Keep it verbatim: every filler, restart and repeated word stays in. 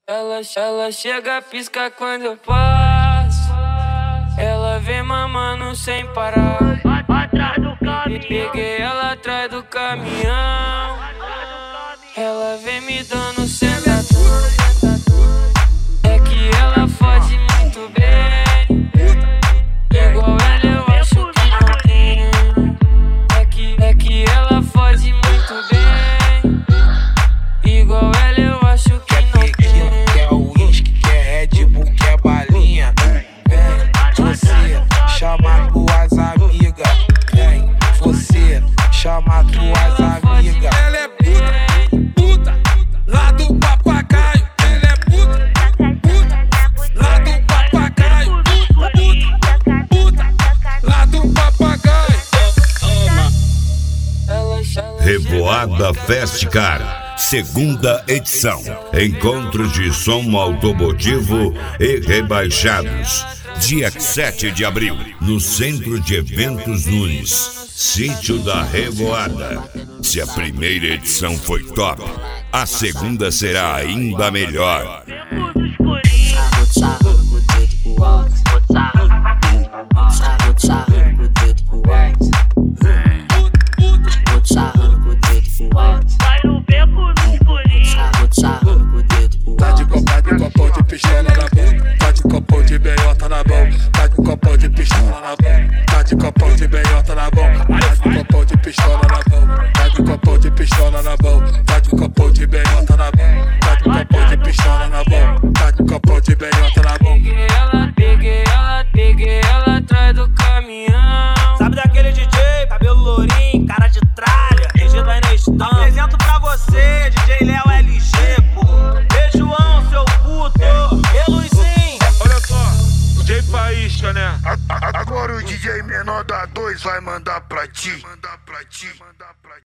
Ela, ela chega, pisca quando eu passo. Ela vem mamando sem parar. Atrás do caminhão. Peguei ela atrás do caminhão. Ela vem me dando sentadura. É que ela fode muito bem. Igual ela eu acho que não tem. É que, é que ela fode muito bem. Igual ela eu acho que não tem. Quer uísque, quer Red Bull, quer balinha. Vem, você chama tuas amigas. Vem, você chama tuas amigas. Ela é puta, puta, lá do papagaio. Ela é puta, puta, lá do papagaio. Puta, puta, lá do papagaio. Revoada Festcar, segunda edição. Encontros de som automotivo e rebaixados. Dia sete de abril, no Centro de Eventos Nunes, Sítio da Revoada. Se a primeira edição foi top, a segunda será ainda melhor. Vai no beco no escurinho. Tá de copa, de copão de pistola na boca. Tá de copão de beiota na boca. Tá de copão de pistola na boca. Tá de copão de beiota na boca. Tá de copão de pistola na boca. Tá de copão de pistola na boca. Tá de copão de beiota na boca. Tá de copão de pistola na boca. Tá de copão de beiota na boca. Peguei ela, peguei ela, peguei ela atrás do caminhão. Sabe daquele D J, cabelo lourinho, cara de tralha, R G do Ernestão. Apresento pra você, D J Léo L G, pô. Beijoão, seu puto, e Luizinho. Olha só, D J Faísca, né? Agora o D J menor da dois vai mandar pra ti. Mandar pra ti, mandar pra ti.